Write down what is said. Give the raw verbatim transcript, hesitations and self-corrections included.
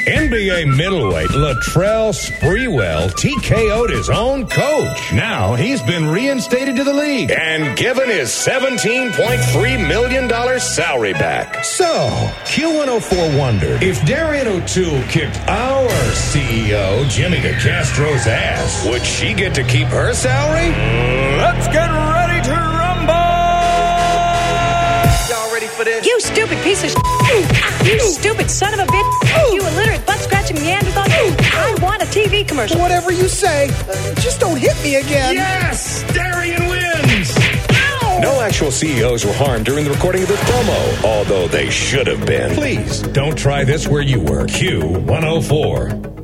N B A middleweight Latrell Sprewell T K O'd his own coach. Now he's been reinstated to the league and given his seventeen point three million dollars salary back. So, Q one oh four wondered, if Darian O'Toole kicked our C E O, Jimmy DeCastro's ass, would she get to keep her salary? Let's get ready to rumble! Y'all ready for this? You stupid piece of shit. You stupid son of a bitch. You illiterate butt-scratching Neanderthal. I want a T V commercial. Whatever you say, uh, just don't hit me again. Yes! Darian wins! Ow! No actual C E Os were harmed during the recording of this promo, although they should have been. Please, don't try this where you work. Q one oh four.